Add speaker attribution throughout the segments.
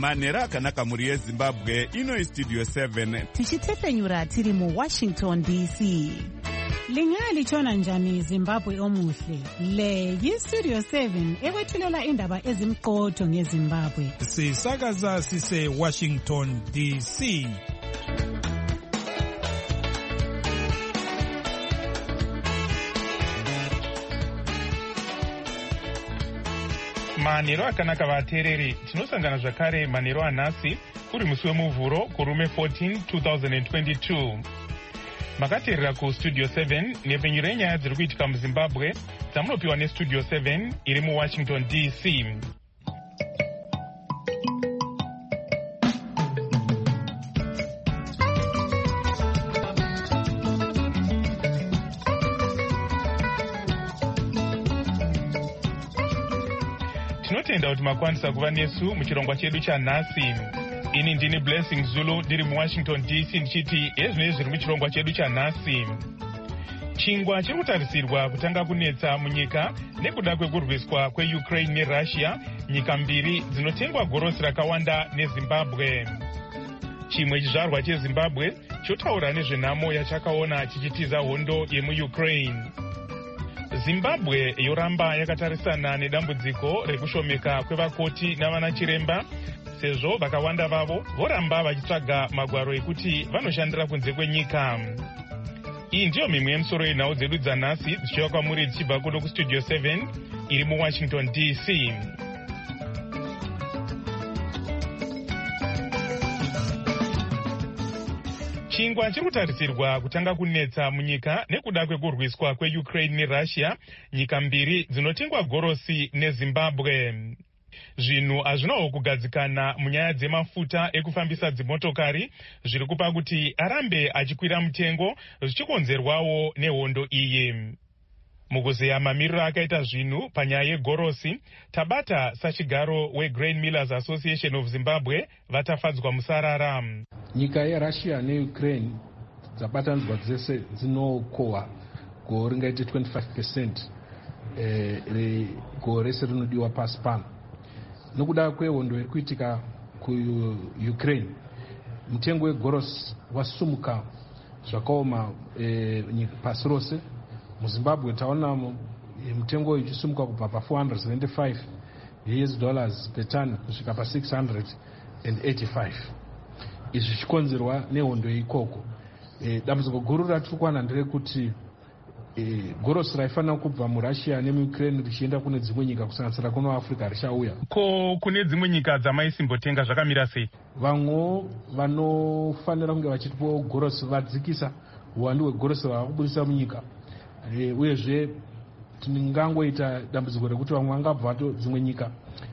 Speaker 1: Manhero akanaka muri yeZimbabwe, ino Studio 7.
Speaker 2: Tichitefenyura tiri mu Washington DC.
Speaker 3: Lingalitshona njani Zimbabwe omuhle? Le yi-Studio 7 ekwethulela indaba ezimqotho ngeZimbabwe.
Speaker 4: Sisakaza sise Washington DC.
Speaker 5: Manhero akanaka vateereri, tinosangana zvakare manhero anhasi kuri musi wemuvhuro kurume 14 2022. Makateerera kuStudio 7 nepfenyuro yenyaya dziri kuitika muZimbabwe dzamunopiwa neStudio 7 iri muWashington DC. Tinotenda kuti makwanisa kuva nesu muchirongwa chedu chanhasi. Ini ndini Blessing Zulu ndiri muWashington DC ndichiti ezvinezvi zviri muchirongwa chedu chanhasi. Chingwa chiri kutarisirwa kutanga kunetsa munyika nekuda kwekurwiswa kweUkraine neRussia, nyika mbiri dzinotengwa gorosi rakawanda neZimbabwe. Chimwe chizvarwa cheZimbabwe chotaura nezvenhamo yachakaona chichitiza hondo yemuUkraine. Zimbabwe yoramba yakatarisana nedambudziko rekushomeka kwevakoti navanachiremba, sezvo vakawanda vavo voramba vachitsvaga magwaro ekuti vanoshandira kunze kwenyika. Iyi ndiyo mimwe yemisoro yenhau dzedu dzanhasi dzichiva kwamuri dzichibva kuno kuStudio 7 iri muWashington DC. Chingwa chiri kutarisirwa kutanga kunetsa munyika nekuda kwekurwiswa kweUkraine neRussia, nyika mbiri dzinotengwa gorosi neZimbabwe. Zvinhu hazvinawo kugadzikana munyaya dzemafuta ekufambisa dzimotokari, zviri kupa kuti arambe achikwira mutengo, zvichikonzerwawo nehondo iyi. Mukuzeya mamiriro akaita zvinhu panyaya yegorosi, tabata sachigaro weGrain Millers Association of Zimbabwe vatafadzwa musarara.
Speaker 6: Nyika yeRussia neUkraine dzabatanidzwa dzese dzinokohwa gore ringaite 25% regore rese rinodiwa pasi pano. Nokuda kwehondo iri kuitika kuUkraine, mutengo wegorosi wasumuka zvakaoma pasi rose. MuZimbabwe taona mutengo uchisumuka kubva pa$475 per ton kusvika pa$685. Izvi zvichikonzerwa nehondo ikoko. Dambudziko guru ratiri kuwana nderekuti gorosi raifanira kubva muRussia nemuUkraine richienda kune dzimwe nyika kusanganisira kuno Africa richauya.
Speaker 5: Ko kune dzimwe nyika dzamaisimbotenga zvakamira sei?
Speaker 6: Vamwe vanofanira kunge vachitipo gorosi vadzikisa uwandu hwegorosi ravakubudisa munyika. Uyezve tingangoita dambudziko rekuti vamwe vangabva vato dzimwe nyika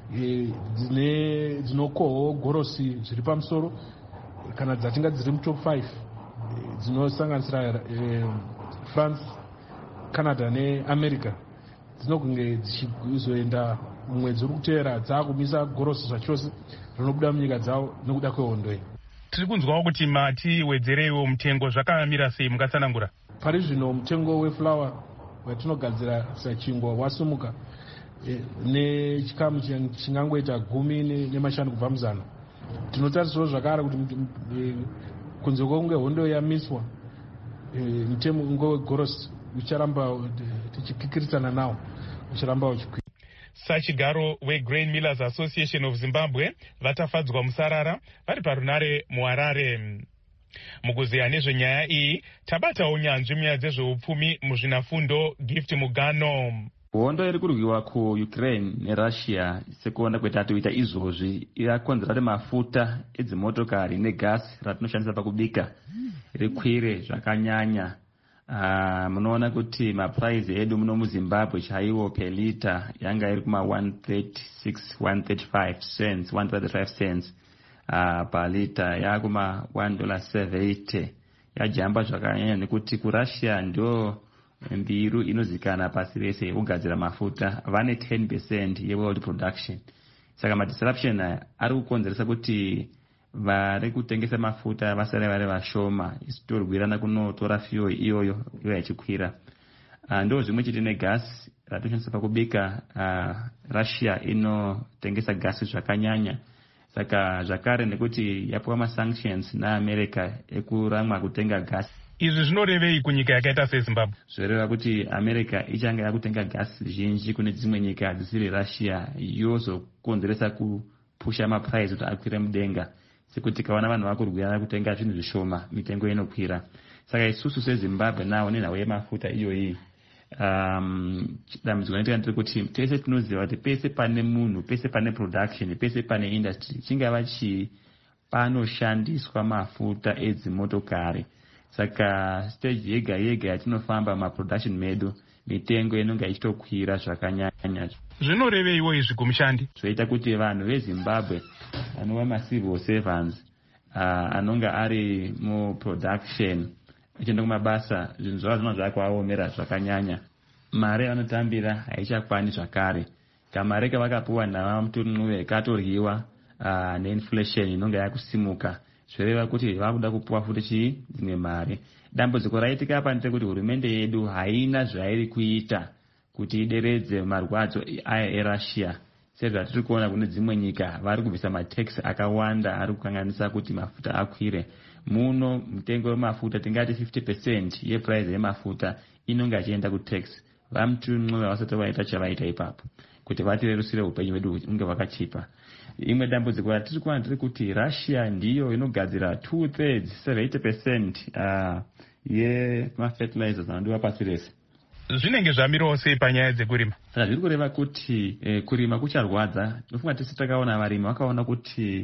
Speaker 6: dzinokohwa gorosi zviri pamusoro kana dzatinga dziri mutop 5 dzinosanganisira France, Canada neAmerica, dzinokunge dzichizoenda mumwedzi uri kuteera dzakumisa gorosi zvachose rinobuda munyika dzavo nokuda kwehondo iyi.
Speaker 5: Tiri kunzwawo kuti matiwedzereiwo mutengo, zvakamira sei mungatsanangura?
Speaker 6: Pari zvino mutengo weflower watinogadzira sachingwa wasumuka nechikamu chingangoita 10 kubva muzana. Tinotarisawo zvakare kuti kunze kwekunge hondo yamiswa, mutengo wegorosi ucharamba tichikikirisana nawo, ucharamba uchikwira.
Speaker 5: Sachigaro weGrain Millers Association of Zimbabwe vatafadzwa musarara vari parunare muHarare. Mukuzeya nezvenyaya iyi tabatawo nyanzvi munyaya dzezveupfumi muzvinafundo Gift Mugano.
Speaker 7: Hondo iri kurwiwa kuUkraine neRussia sekuona kwetatoita izvozvi irakonzera kuti mafuta edzimotokari negasi ratinoshandisa pakubika rikwire zvakanyanya. Munoona kuti mapuraizi edu muno muZimbabwe chaiwo per liter yanga iri kuma 135 cents per liter, yakuma $1.70. Yajamba zvakanyanya nekuti kuRussia ndio mbiru inozikana pasi rese yekugadzira mafuta, vane 10% yeworld production. Saka madisruption ari kukonzeresa kuti vari kutengesa mafuta vasare vari vashoma, isitorwirana kunotora fuel iyoyo yachikwira. Ndo zvimwe chete negasi ratinoshandisa pakubika. Russia inotengesa gasi zvakanyanya saka zvakare nekuti yapiwa masanctions naamerica ekuramwa kutenga gasi.
Speaker 5: Izvi zvinorevei kunyika yakaita sezimbabwe?
Speaker 7: Zvoreva kuti america ichanga yakutenga gasi zhinji kune dzimwe nyika dzisiri russia, yozokonzeresa kupusha maprice kuti akwire mudenga. Sekuti kawana vanhu vakurwira kutenga zvinhu zvishoma, mitengo inokwira. Saka isusu sezimbabwe nawo nenhau yemafuta iyoyi, dambudziko rinoita nderekuti tese tinoziva kuti pese pane munhu, pese pane production, pese pane industry, chingava chii, panoshandiswa mafuta edzimotokari. Saka stage yega yega yatinofamba maproduction medu, mitengo inonga ichitokwira zvakanyanya.
Speaker 5: Zvinoreveiwo izvi kumushandi?
Speaker 7: Zvoita kuti vanhu vezimbabwe anova macivil servants anonga ari muproduction achienda kumabasa, zvinhu zvavo zvinonga zvakaomera zvakanyanya. Mari vanotambira haichakwani zvakare. Kamari kavakapuwa navamutun'uve katoryiwa neinflation inonga yakusimuka. Zvoreva kuti vakuda kupuwa futi dzimwe mari. Dambudziko raitika apa nderekuti hurumende yedu haina zvairi kuita kuti ideredze marwadzo aya eRussia. Sezvatiri kuona kune dzimwe nyika vari kubvisa matax akawanda ari kukanganisa kuti mafuta akwire. Muno mitengo wemafuta tingati 50% yeprice yemafuta inonga achienda kutax. Vamutun'uve vasati vaita chavaita ipapo kuti vatirerusire upenyu hwedu unge hwakachipa. Imwe dambudziko ratiri kuona ndiri kuti Russia ndiyo inogadzira 2/3, 70% yemafertilizers anodiwa pasi rese.
Speaker 5: Zvinenge zvamirawo sei panyaya dzekurima?
Speaker 7: Saka zviri kureva kuti kurima kucharwadza. Tinofunga tese takaona varimi vakaona kuti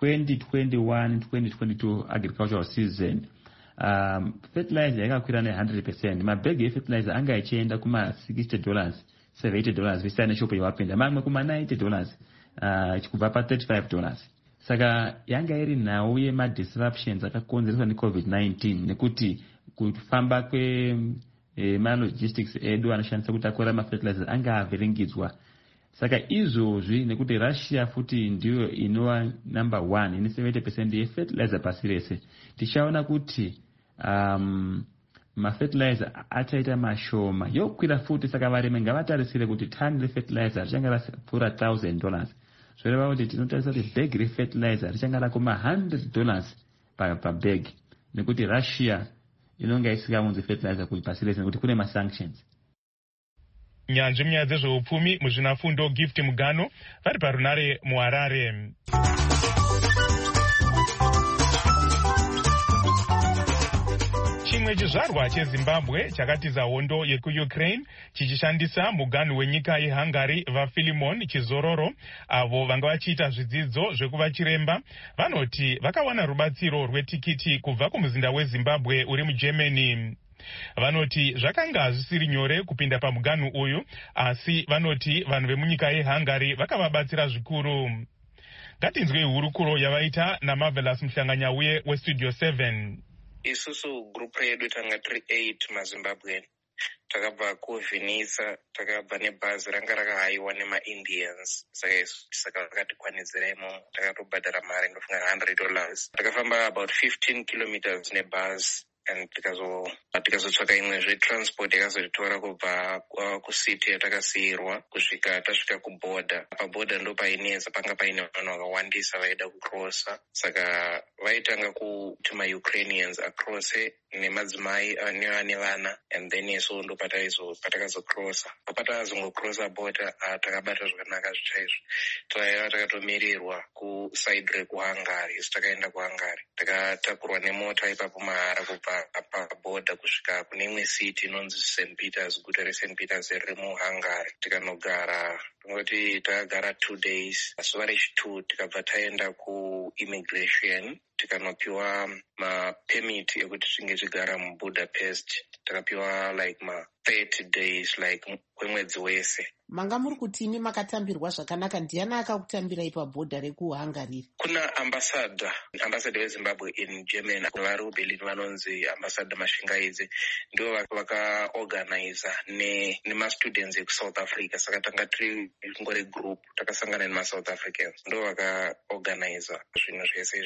Speaker 7: 2021-2022 agricultural season fertilizer yakakwira ne100%. Mabhegi efertilizer anga ichienda kuma$60, $70 visiyana neshopu yawapinda, mamwe kuma$90 kubva pa$35. Saka yanga iri nhau yemadisruptions akakonzereswa neCovid-19 nekuti kufamba kwemalogistics edu anoshandisa kutakura mafertilizer anga avhiringidzwa. Saka izvozvi nekuti Russia futi ndiyo inova number 1 ine 70% yefertilizer pasi rese, tichaona kuti mafertilizer achaita mashoma yokwira futi. Saka varimi ngavatarisire kuti tani refertilizer richanga rapfuura $1,000. Zvoreva kuti tinotarisa kuti bag refertilizer richanga rakuma$100 pabag, nekuti Russia inonga isikaunzi fertilizer kuti pasi rese nekuti kune masanctions.
Speaker 5: Nyanzvi munyaya dzezveupfumi muzvinafundo Gift Mugano vari parunare muHarare. Chimwe chizvarwa cheZimbabwe chakatiza hondo yekuUkraine chichishandisa muganhu wenyika yeHungary vaFilimon Chizororo, avo vanga vachiita zvidzidzo zvekuva chiremba, vanoti vakawana rubatsiro rwetikiti kubva kumuzinda weZimbabwe uri muGermany. Vanoti zvakanga hazvisiri nyore kupinda pamuganhu uyu, asi vanoti vanhu vemunyika yeHungary vakavabatsira zvikuru. Ngatinzwei hurukuro yavaita naMarvelous Muhlanganyauye weStudio 7.
Speaker 8: Isusu group yedu tanga tiri 8 maZimbabwe. Takabva kuVinitsa, takabva nebhazi ranga rakahayiwa nemaIndians. Saka vakatikwanidzira imomo, takatobhadhara mari ndofunga $100. Takafamba about 15 kilometers nebhazi. And tikazotsvaka imwezve transport yakazotitora kubva kusiti yatakasiyirwa kusvika tasvika kuborder. Paborder ndo paineza, panga paine vanhu vakawandisa vaida kucrossa. Saka vaitanga kuti maUkrainians acrosse nemadzimai nevane vana, and then isu ndo patakazocrossa. Patakazongocrossa border takabata zvakanaka zvichaizvo. Taiva takatomirirwa kuside rekuHungary, isu takaenda kuHungary. Takatakurwa nemota ipapo mahara kubva paborder kusvika kune imwe city inonzi St. Peters, guta reSt. Peters riri muHungary. Tikanogara ngoti takagara 2 days. Zuva rechi2 tikabva taenda kuimmigration tikanopiwa mapemit ekuti tinge tigara muBudapest. Takapiwa like 30 days like kwemwedzi wese.
Speaker 2: Manga muri kutini makatambirwa zvakanaka? Ndiani akakutambirai pabhodha rekuHungary?
Speaker 8: Kuna ambassador weZimbabwe in Germany vari kuBerlin vanonzi ambassador Mashingaidze, ndio vakaorganiza nemastudents ekuSouth Africa. Saka tanga tiri ngore group takasangana nemaSouth Africans, ndio vakaorganiza zvinhu zvese izvozvo.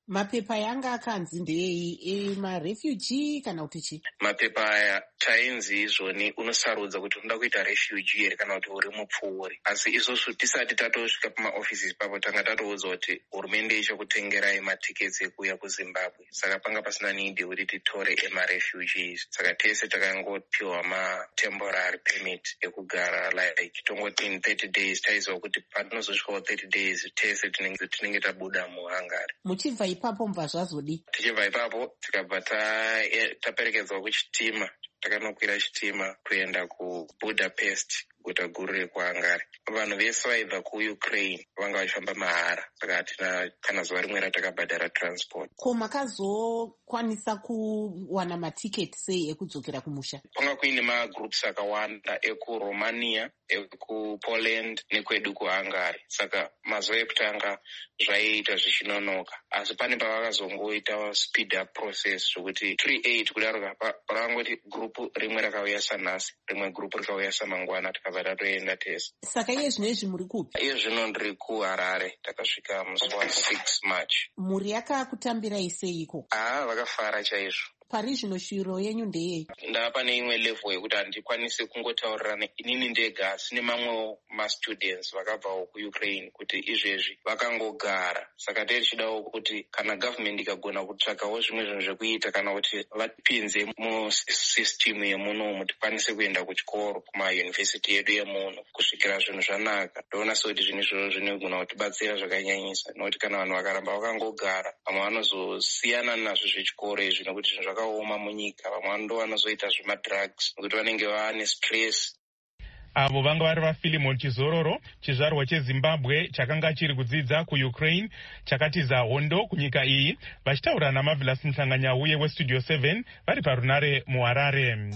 Speaker 2: Mapepa yanga akanzi ndei emarefugee kana kuti chii?
Speaker 8: Mapepa aya chainzi izvoni unosarudza kuti unoda kuita refugee here kana kuti uri mupfuuri. Asi izvozvo tisati tatosvika pamaofisi ipapo tanga tatoudzwa kuti hurumende ichakutengerai matiketsi ekuuya kuZimbabwe. Saka panga pasina nidi kuti titore emarefugees. Saka tese takangopiwa matemporary permit ekugara like tongoti 30 days. Taiziva kuti patinozosvikawo 30 days tese tinenge tabuda muHungary.
Speaker 2: Muchibva ipapo mbva zvazodi?
Speaker 8: Tichibva ipapo tikabva taperekedzwa kuchitima. Takanokwira chitima kuenda kuBudapest, guta guru rekuHungary. Vanhu vese vaibva kuUkraine vanga vachifamba mahara, saka hatina kana zuva rimwe ratakabhadhara transport.
Speaker 2: Ko makazokwanisa kuwana matiketi sei ekudzokera kumusha?
Speaker 8: Panga kuine magroups akawanda ekuRomania, ekuPoland nekwedu kuHungary. Saka mazuva ekutanga zvaiita zvichinonoka, asi pane pavakazongoita speed up process zvokuti 3-8 kudaro pakangoti grupu rimwe rakauya sanhasi, rimwe grupu rikauya samangwana, tikabva tatoenda tese.
Speaker 2: Saka iye zvino izvi muri kupi?
Speaker 8: Iye zvino ndiri kuHarare, takasvika musi wa6 March.
Speaker 2: Mhuri yakakutambirai seiko?
Speaker 8: Vakafara chaizvo.
Speaker 2: Pari zvino shiro yenyu ndeyei?
Speaker 8: Ndava pane imwe level yekuti handikwanisi kungotaurirana inini ndega, asi nemamwewo mastudents vakabvawo kuUkraine kuti izvezvi vakangogara. Saka tichidawo kuti kana government ikagona kutsvakawo zvimwe zvinhu zvekuita kana kuti vapinze musystem yemunomu tikwanise kuenda kuchikoro kumayunivhesiti yedu yemuno kusvikira zvinhu zvanaka. Ndoona sekuti zvinhu izvozvo zvinogona kutibatsira zvakanyanyisa, nokuti kana vanhu vakaramba vakangogara vamwe vanozosiyana nazvo zvechikoro izvi nokuti zvinhu zvakaoma munyika. Vamwe ndo vanozoita zvemadrugs nokuti vanenge vane stress.
Speaker 5: Avo vanga vari vaFilimon Chizororo, chizvarwa cheZimbabwe chakanga chiri kudzidza kuUkraine chakatiza hondo kunyika iyi, vachitaura naMarvelous Mhlanganyauye weStudio 7 vari parunare muHarare.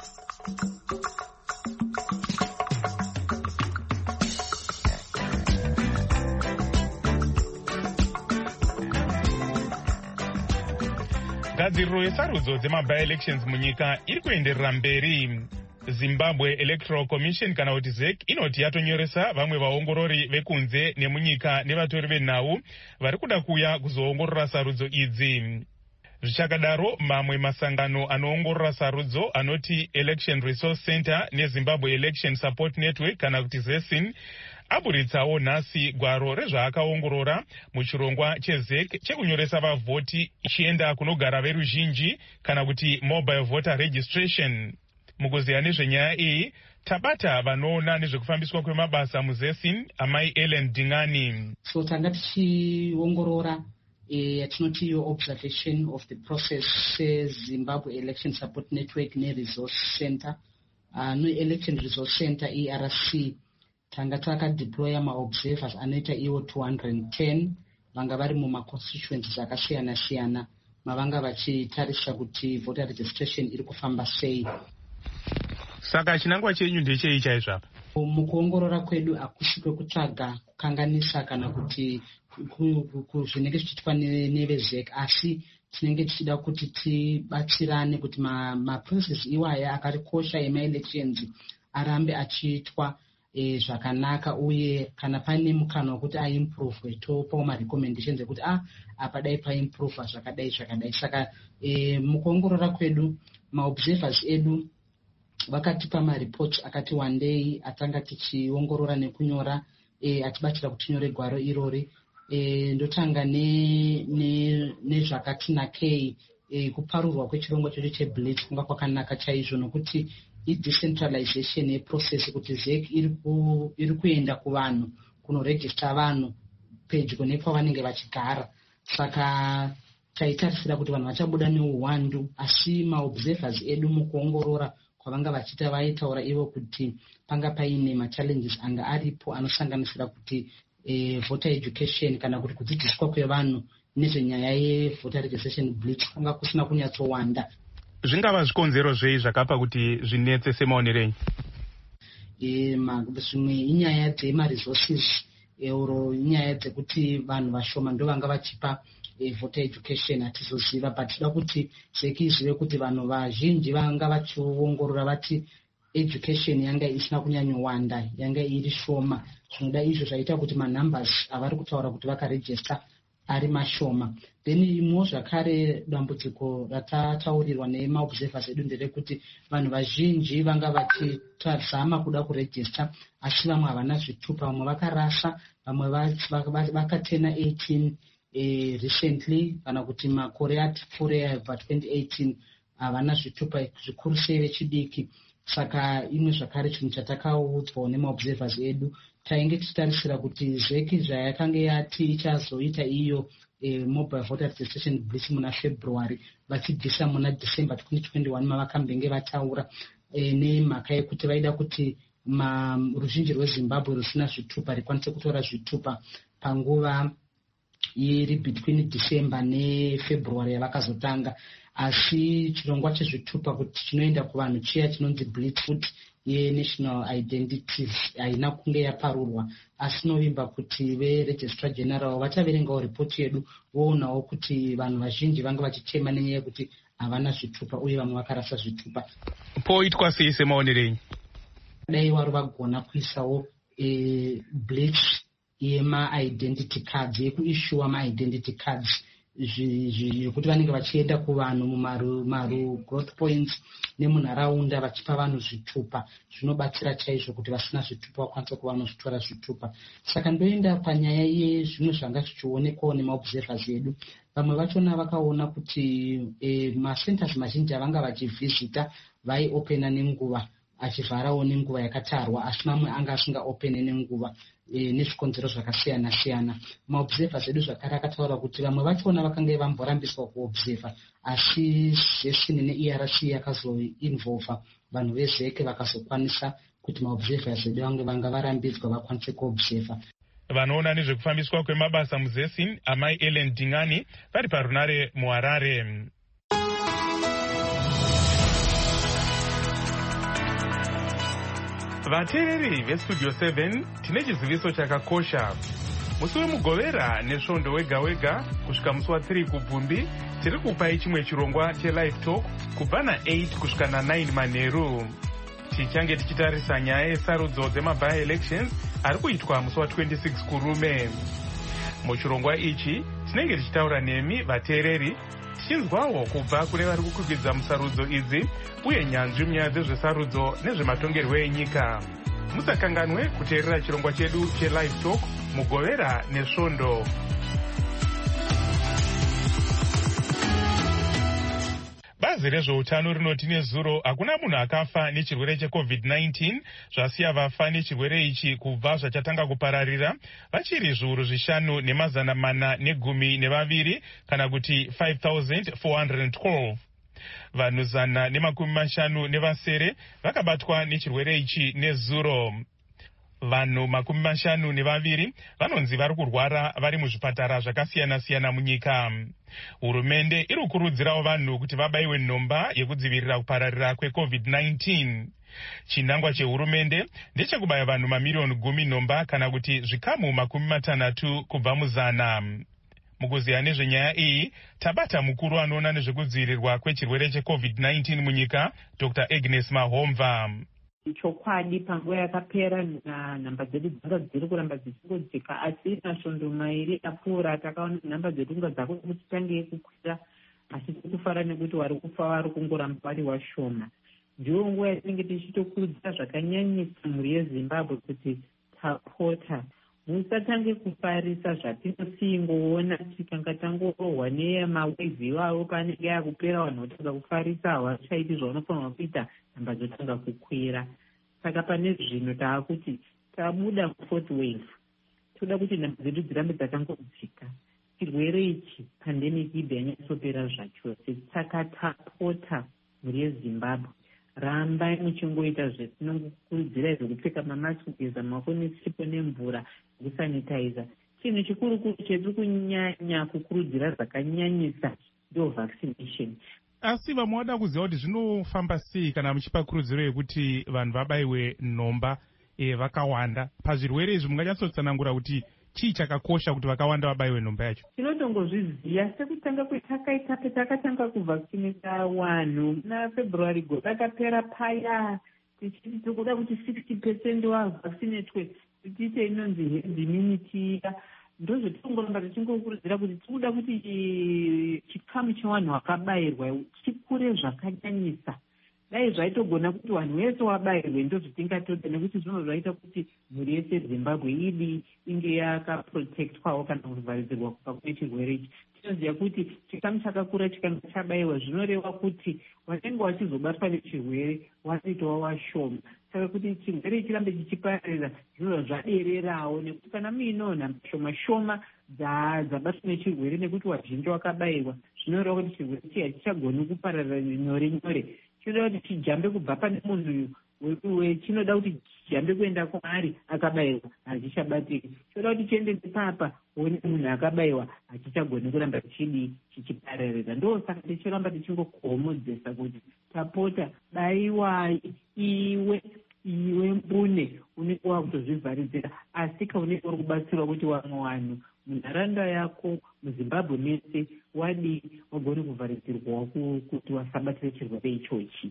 Speaker 5: Gadziriro yesarudzo dzemabi-elections munyika iri kuenderera mberi. Zimbabwe Electoral Commission kana kuti ZEC inoti yatonyoresa vamwe vaongorori vekunze nemunyika nevatori venhau vari kuda kuuya kuzoongorora sarudzo idzi. Zvichakadaro, mamwe masangano anoongorora sarudzo anoti Election Resource Center neZimbabwe Election Support Network kana kuti ZESIN aburitsawo nhasi gwaro rezvaakaongorora muchirongwa cheZEC chekunyoresa vavhoti ichienda kunogara veruzhinji kana kuti mobile voter registration. Mukuziya nezvenyaya iyi tabata vanoona nezvekufambiswa kwemabasa muZESIN, amai Ellen Dingani.
Speaker 9: So tanga tichiongorora yatinoti your observation of the process Zimbabwe Election Support Network neResource Center. No Election Resource Center ERC tanga takadeploya maobservers anoita iwo 210 vanga vari mumaconstituencies akasiyana siyana mavanga vachitarisa kuti voter registration iri kufamba sei.
Speaker 5: Saka chinangwa chenyu ndechei chaizvo apa?
Speaker 9: Mukuongorora kwedu hakusi kwekutsvaga kukanganisa kana kuti zvinenge zvichiitwa nevezec, asi tinenge tichida kuti tibatsirane kuti maprocess iwaya akarikosha emaelections arambe achiitwa zvakanaka, uye kana pane mukana wekuti aimprove topawo marecommendations ekuti apa dai paimprove zvakadai zvakadai. Saka mukuongorora kwedu maobservers edu vakatipa mareports akati wandei atanga tichiongorora nekunyora atibatsira kuti tinyore gwaro irori. Ndotanga nezvakatinakei kuparurwa kwechirongwa chedu cheBlitz kunga kwakanaka chaizvo, nokuti idecentralization yeprocess kuti ZEC iri kuenda kuvanhu kunoregista vanhu pedyo nekwavanenge vachigara. Saka taitarisira kuti vanhu vachabuda neuwandu, asi maobservers edu mukuongorora kwavanga vachita vaitaura ivo kuti panga paine machallenges anga aripo anosanganisira kuti voter education kana kuti kudzidziswa kwevanhu nezvenyaya yevoter registration Blitz kwanga kusina kunyatsowanda.
Speaker 5: Zvingava zvikonzero zvei zvakapa kuti zvinetse semaonerei?
Speaker 9: Zvimwe inyaya dzemaresources oro inyaya dzekuti vanhu vashoma ndo vanga vachipa voter education hatizoziva, but tida kuti ZEC izive kuti vanhu vazhinji vanga vachiongorora vati education yanga isina kunyanyowanda, yanga iri shoma. Zvinoda izvo zvaita kuti manumbers avari kutaura kuti vakaregister ari mashoma. Then imwe zvakare dambudziko ratataurirwa nemaobservers edu nderekuti vanhu vazhinji vanga vachizama kuda kurejista asi vamwe havana zvitupa, vamwe vakarasa, vamwe vakatena 18 recently kana kuti makore atipfuure abva 2018 havana zvitupa zvikuru sei vechidiki. Saka imwe zvakare chinhu chatakaudzwawo nemaobservers edu, tainge tichitarisira kuti ZEC zvayakanga yati ichazoita iyo mobile voter registration blitz muna February vachibvisa muna December 2021 mavakambenge vataura nemhaka yekuti vaida kuti ruzhinji rweZimbabwe rusina zvitupa rikwanise kutora zvitupa panguva iri between December neFebruary yavakazotanga. Asi chirongwa chezvitupa kuti chinoenda kuvanhu chiya chinonzi Blitzfoot yeNational Identities haina kunge yaparurwa, asi novimba kuti veRegistrar General vachaverengawo ripoti yedu voonawo kuti vanhu vazhinji vanga vachichema nenyaya yekuti havana zvitupa uye vamwe vakarasa zvitupa.
Speaker 5: Poitwa sei semaonerei?
Speaker 9: Dai wari vagona kuisawo blitz yema-identity cards, yekuishuwa ma-identity cards yekuti vanenge vachienda kuvanhu mumaru growth points nemunharaunda vachipa vanhu zvitupa. Zvinobatsira chaizvo kuti vasina zvitupa vakwanisa kuva vanozvitora zvitupa. Saka ndoenda panyaya yezvimwe zvanga zvichionekwawo nemaobservers edu. Vamwe vachona vakaona kuti macenters mazhinji avanga vachivhizita vaiopena nenguva achivharawo nenguva yakatarwa, asi mamwe anga asingaopene nenguva nezvikonzero zvakasiyana siyana. Maobservers edu zvakare akataura kuti vamwe vachona vakanga vamborambiswa kuobserva, asi ZESIN neERC yakazoinvolva vanhu veZEC vakazokwanisa kuti maobservers edu vanga varambidzwa vakwanise kuobserva.
Speaker 5: Vanoona nezvekufambiswa kwemabasa muZESIN amai Ellen Dingani vari parunare muHarare. Vateereri veStudio 7 tine chiziviso chakakosha. Musi wemugovera nesvondo wega wega kusvika musi wa3 kubvumbi tiri kupai chimwe chirongwa chelive talk kubva na8 kusvika na9 manheru. Tichange tichitarisa nyaya yesarudzo dzemaby elections ari kuitwa musi wa26 kurume. Muchirongwa ichi tinenge tichitaura nemi vateereri tichinzwawo kubva kune vari kukwikwidzwa musarudzo idzi uye nyanzvi munyaya dzezvesarudzo nezvematongerwo enyika. Musakanganwe kuteerera chirongwa chedu chelive talk mugovera nesvondo. Bazi rezveutano rinoti nezuro hakuna munhu akafa nechirwere cheCovid-19 zvasiya vafa nechirwere ichi kubva zvachatanga kupararira vachiri zviuru 5,412 kana kuti 5,412. Vanhu 150 vakabatwa nechirwere ichi nezuro. Vanhu 52 vanonzi vari kurwara vari muzvipatara zvakasiyana siyana munyika. Hurumende iri kukurudzirawo vanhu kuti vabayiwe nhomba yekudzivirira kupararira kweCovid-19. Chinangwa chehurumende ndechekubaya vanhu mamiliyoni 10 nhomba kana kuti zvikamu 60 kubva mu100. Mukuziya nezvenyaya iyi tabata mukuru anoona nezvekudzivirirwa kwechirwere cheCovid-19 munyika Dr. Agnes Mahomva.
Speaker 10: Chokwadi panguva yakapera nhamba dzedu dzanga dziri kuramba dzichingodzika, asi masvondo mairi apfuura takaona nhamba dzedu nga dzakuda kuti tange kukwira, asi tikufara nekuti vari kufa vari kungoramba vari washoma. Ndiyo nguva yatinenge tichitokurudzira zvakanyanyisa mhuri yeZimbabwe kuti tapota musatange kufarisa zvatinosingoona tikanga tangorohwa nemawevhi iwawo panenge yakupera vanhu votanga kufarisa havachaiti zvaunofanirwa kuita, nhamba dzotanga kukwira. Saka pane zvino taakuti tabuda mu4th wave, toda kuti nhamba dzedu dzirambe dzakangodzika. Chirwere ichi pandemic ibva yanyatsopera zvachose. Saka tapota mhuri yeZimbabwe rambai muchingoita zvetinongokurudzirai zvekupfeka mamasiki, kugeza maoko nesipo nemvura, kusanitizer. Chinhu chikuru chedu kunyanya kukurudzira zvakanyanyisa ndo vaccination.
Speaker 5: Asi vamwe vada kuziva kuti zvinofamba sei kana muchipa kurudziro yekuti vanhu vabayiwe nhomba vakawanda pazvirwere izvi. Munganyatsotsanangura kuti chii chakakosha kuti vakawanda vabayiwe nhomba yacho?
Speaker 10: Tinotongozviziva sekutanga kwetakaita petakatanga kuvhaccinisa vanhu naFebruary gore rakapera paya, tichiti tikuda kuti 60% wavhaccinatwe tichiite inonzi herd immunity. ndozvetingoramba tichingokurudzira kuti tikuda kuti chikamu chevanhu vakabayirwa chikure zvakanyanyisa. Dai zvaitogona kuti vanhu vese vabayirwe ndozvatingatoda, nekuti zvino zvaita kuti mhuri yese Zimbabwe inge yakaprotectwawo kana kuvharidzirwa kubva kune chirwere ichi. Tinoziva kuti chikamu chakakura chikanga chabayirwa zvinoreva kuti wanenge wachizobatwa nechirwere wasitowa washoma. Saka kuti chirwere chirambe chichipararira zvinova zvadererawo, nekuti kana muino nhamba shoma shoma dzabatwa nechirwere nekuti wazhinji wakabayirwa, zvinoreva kuti chirwere chiya chichagoni kupararira nyore nyore. Chinoda kuti chijambe kubva pane munhu uyu, chinoda kuti chijambe kuenda kwaari akabayirwa, hachichabatiki. Chinoda kuti chiende nepapa one munhu akabayirwa, hachichagoni kuramba chichipararira. Ndo saka tichiramba tichingokohomodzesa kuti tapota bayiwai, iwe mbune unenge wakutozvivharidzira, asi kaunenge uri kubatsirwa kuti vamwe vanhu munharaunda yako muZimbabwe mese wagone kuvharidzirwawo kuti wasabatire chirwere ichochi.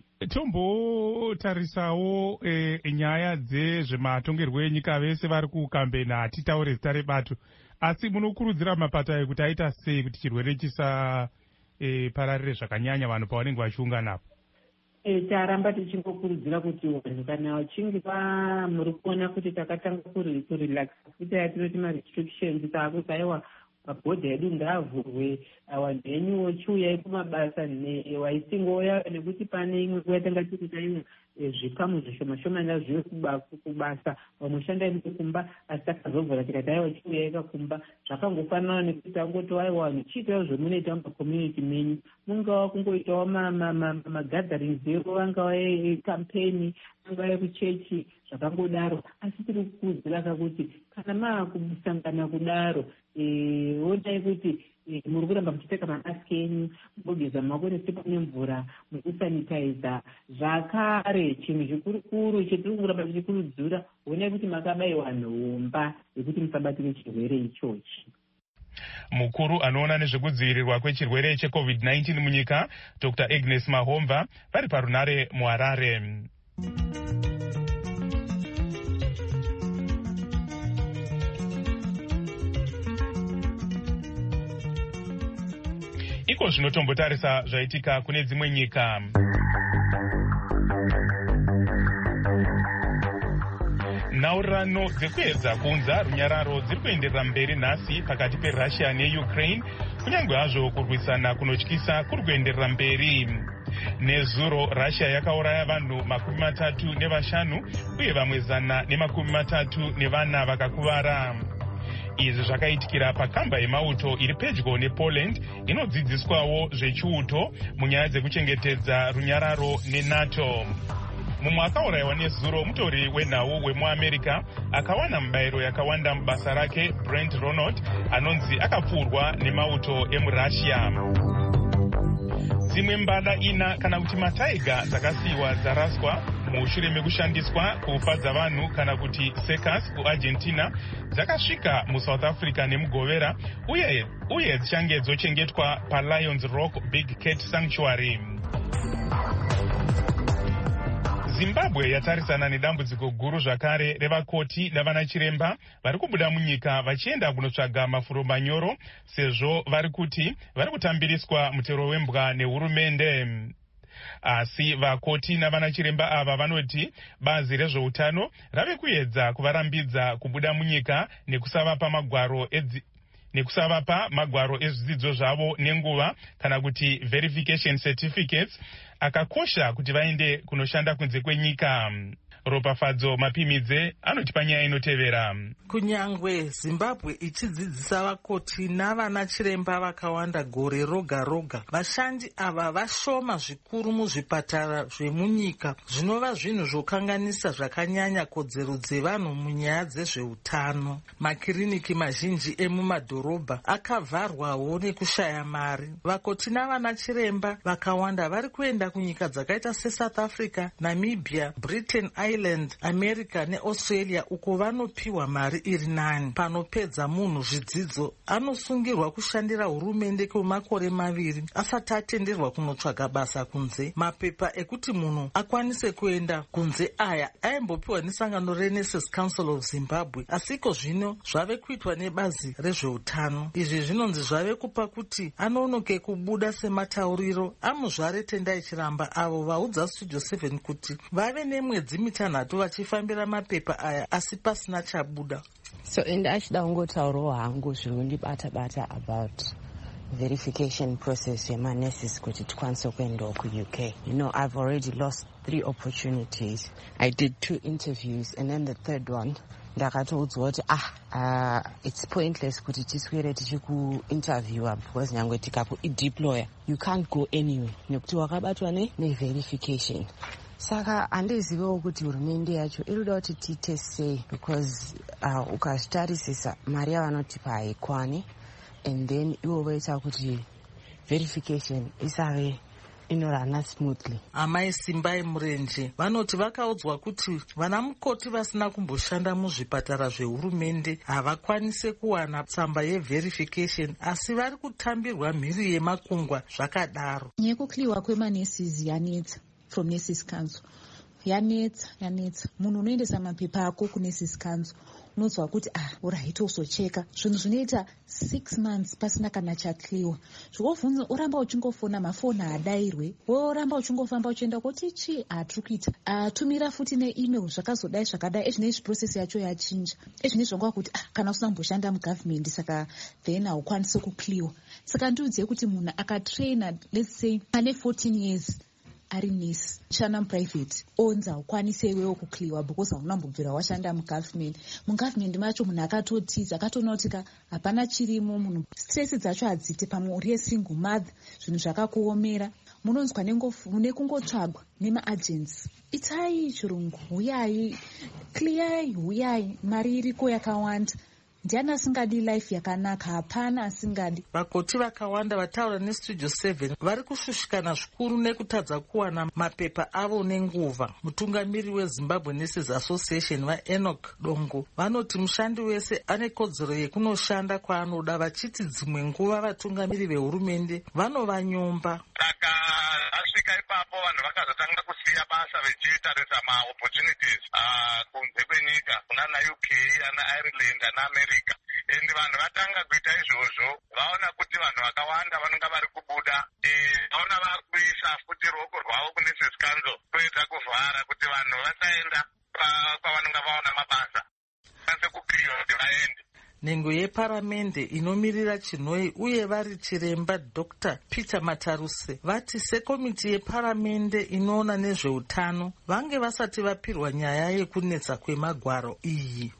Speaker 4: Tombotarisawo nyaya dzezvematongerwo enyika vese vari kukambeni, hatitaure zita rebato, asi munokurudzira mapato ayo kuti aita sei kuti chirwere chisapararire zvakanyanya vanhu pavanenge vachiunganapo?
Speaker 10: Taramba tichingokurudzira kuti vanhu kana vachinge muri kuona kuti takatanga kurelaxa kuti yatinoti marestrictions taakuti aiwa mabhodha edu ngaavhurwe, vanhu venyuwo chiuyai kumabasa waisingoya, nekuti pane imwe nguva tanga tiri taiwa zvikamu zvishoma shoma ngazviwe kubasa, vamwe shandai kumba, asi takazovhura tikati aiwa chiuyai kakumba. Zvakangofanana nekuti tangoti aiwa vanhu chiitawo zvemunoita mumakommunity menyu, mungava kungoitawo magatherings ero, angava ekampeni, angava ekuchechi, zvakangodaro. Asi tiri kukuudzira kuti kana maakusangana kudaro, onai kuti muri kuramba muchipfeka mamasiki enyu, mugeza maoko nesipo nemvura, mukusanitiza. Zvakare chinhu chikurukuru chetiri kuramba tichikurudzira, onai kuti makabayiwa nhomba yekuti musabatire chirwere ichochi.
Speaker 5: Mukuru anoona nezvekudzivirirwa kwechirwere cheCovid-19 munyika, Dr. Agnes Mahomva, vari parunare muHarare. Iko zvinotombotarisa zvaitika kune dzimwe nyika. Nhaurirano dzekuedza kuunza runyararo dziri kuenderera mberi nhasi pakati peRussia neUkraine, kunyange hazvo kurwisana kunotyisa kuri kuenderera mberi. Nezuro Russia yakauraya vanhu 35 uye vamwe 130 vakakuvara. Izvi zvakaitikira pakamba yemauto iri pedyo nePoland inodzidziswawo zvechiuto munyaya dzekuchengetedza runyararo neNATO. Mumwe akaurayiwa nezuro mutori wenhau wemuAmerica akawana mubayiro yakawanda mubasa rake, Brent Ronald, anonzi akapfurwa nemauto emuRussia. Dzimwe mbada 4 kana kuti mataiga dzakasiyiwa dzaraswa mushure mekushandiswa kufadza vanhu kana kuti circus kuArgentina dzakasvika muSouth Africa nemugovera uye dzichange dzochengetwa paLions Rock Big Cat Sanctuary. Zimbabwe yatarisana nedambudziko guru zvakare revakoti navanachiremba vari kubuda munyika vachienda kunotsvaga mafuro manyoro, sezvo vari kutambiriswa mutero wembwa nehurumende. Asi vakoti navanachiremba ava vanoti bazi rezveutano rave kuedza kuvarambidza kubuda munyika nekusavapa magwaro ezvidzidzo zvavo nenguva kana kuti verification certificates akakosha kuti vaende kunoshanda kunze kwenyika. Ropafadzo Mapimidze anoti panyaya inotevera.
Speaker 11: Kunyangwe Zimbabwe ichidzidzisa vakoti navanachiremba vakawanda gore roga roga, vashandi ava vashoma zvikuru muzvipatara zvemunyika, zvinova zvinhu zvokanganisa zvakanyanya kodzero dzevanhu munyaya dzezveutano. Makiriniki mazhinji emumadhorobha akavharwawo nekushaya mari. Vakoti navanachiremba vakawanda vari kuenda kunyika dzakaita seSouth Africa, Namibia, Britain, Ireland, America neAustralia uko vanopiwa mari iri nani. Panopedza munhu zvidzidzo anosungirwa kushandira hurumende kwemakore 2 asati atenderwa kunotsvaga basa kunze. Mapepa ekuti munhu akwanise kuenda kunze aya aimbopiwa nesangano reNurses Council of Zimbabwe, asiko zvino zvave kuitwa nebazi rezveutano. Izvi zvinonzi zvave kupa kuti anonoke kubuda sematauriro amuzvare Tendai Chiramba avo vaudza Studio 7 kuti vave nemwedzi 6 vachifambira mapepa aya asi pasina chabuda.
Speaker 12: So ndachida kungotaurawo hangu zvinondibata-bata about verification process yemanurses kuti tikwanise kuendawo ku-UK. You know, I've already lost 3 opportunities. I did 2 interviews and then the third one ndakatoudzwa kuti it's pointless kuti tiswere tichikuinterviewa because nyangwe tikakuideploya you can't go anywhere nekuti wakabatwa neverification. Saka handizivewo kuti hurumende yacho irikuda kuti tiite sei because ukazvitarisisa mari yavanotipa haikwani and then ivo voita kuti verification isave inorana smoothly.
Speaker 11: Amai Simbai Murenje vanoti vakaudzwa kuti vana mukoti vasina kumboshanda muzvipatara zvehurumende havakwanise kuwana tsamba yeverification asi vari kutambirwa mhiri yemakungwa zvakadaro.
Speaker 13: Nyekukliwa kwemanurses yanetsa from Nurses Council. Yanetsa. Munhu unoendesa mapepa ako kuNurses Council unonzwa kuti alright uzocheka. Zvinhu zvinoita 6 months pasina kana chakliwa. Zvikobvunza uramba uchingofona mafoni haadairwe. Woramba uchingofamba uchienda kuti chi tiri kuita. Tumira futi neemail zvakazodai zvakadai ezvinezvi process yacho yachinja. Ezvinezvi zvangwa kuti kana usina kumboshanda mugovernment saka then haukwanisi kukliwa. Saka ndiudze kuti munhu akatraina let's say ane 14 years ari nurse shana muprivate onza ukwanise iwewo kukliwa because hauna mbobvira washanda mugovernment macho munhu akatotiza akatonotika hapana chirimo munhu stress dzacho hadzite pamwe uri single mother zvinhu zvakakuomera munonzwa mune kungotsvagwa nemaagents itai chirungu huyai clearai huyai mari iriko yakawanda. Ndiani asingadi life yakanaka? Hapana asingadi.
Speaker 11: Vakoti vakawanda vataura neStudio 7 vari kushushikana zvikuru nekutadza kuwana mapepa avo nenguva. Mutungamiri weZimbabwe Nurses Association vaEnoch Dongo vanoti mushandi wese ane kodzero yekunoshanda kwaanoda vachiti dzimwe nguva vatungamiri vehurumende vanovanyomba.
Speaker 14: Saka asvika ipapo vanhu vakazotanga kusiya basa vechitarisa maopportunities kunze kwenyika kunana UK ana Ireland ana America. And vanhu vatanga kuita izvozvo vaona kuti vanhu vakawanda vanonga vari kubuda vaona vakuisa futi ruoko rwavo kuNurses Council kuedza kuvhara kuti vanhu vasaenda kwavanonga vaona mabasa kwanise kukliwa kuti vaende.
Speaker 11: Nhengo yeparamende inomirira Chinoi uye vari chiremba Dr. Peter Mataruse vati sekomiti yeparamende inoona nezveutano vange vasati vapirwa nyaya yekunetsa kwemagwaro iyi.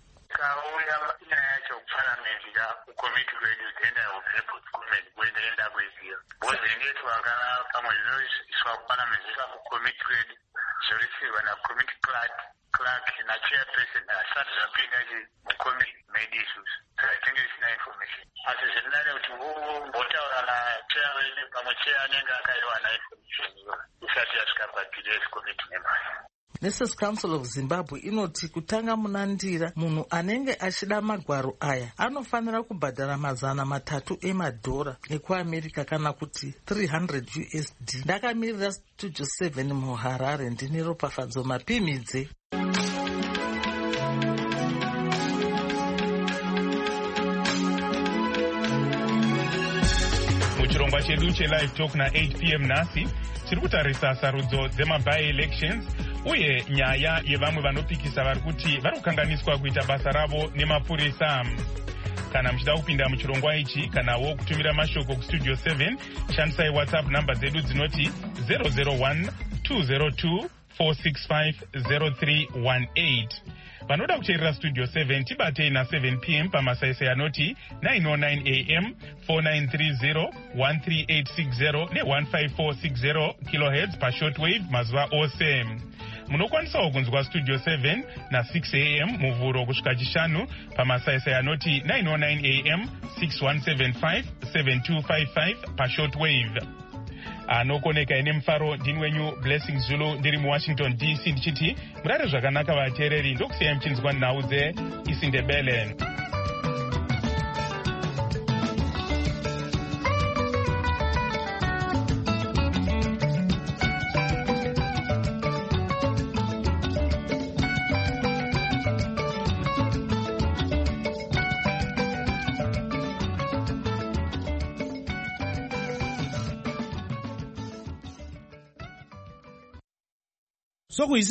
Speaker 14: Kauya nyaya yacho kuparamende kukomiti kwedu then I will help with comment kuendaenda kweziyo. Bozenyetu vakana pamwe zvinoiswa kuparamende zvika kukomiti kwedu zvorisirwa na committee clerk na chairperson asati zvapinda mukomiti made issues. So I think it's no information. Asi zvirinane kuti mbotaura na chair wedu pamwe chair anenge akaiwana information iyo isati yasvika paDS committee members.
Speaker 11: Nurses Council of Zimbabwe inoti kutanga munandira munhu anenge achida magwaro aya anofanira kubhadhara $300 emadhora ekuAmerica kana kuti $300 USD. Ndakamirira Studio 7 muHarare ndine Ropafadzo Mapimidze.
Speaker 5: Muchirongwa chedu chelive talk na8 p.m. nhasi tiri kutarisa sarudzo dzemaby-elections uye nyaya yevamwe vanopikisa vari kuti vari kukanganiswa kuita basa ravo nemapurisa. Kana muchida kupinda muchirongwa ichi kanawo kutumira mashoko kustudio 7 shandisai whatsapp namba dzedu dzinoti 001 202 465 0318. Vanoda kuteerera Studio 7 tibatei na7 p.m. pamasaisai anoti 909 am 4930 13860 ne15460 kHz pashortwave mazuva ose. Munokwanisawo kunzwa Studio 7 na6 am muvhuro kusvika chishanu pamasaisai anoti 909 am 6175 7255 pashortwave. anokoneka ine mufaro. Ndini wenyu Blessing Zulu ndiri muWashington DC ndichiti murare zvakanaka vateereri, ndokusiyai muchinzwa nhau dzeIsiNdebele.
Speaker 15: So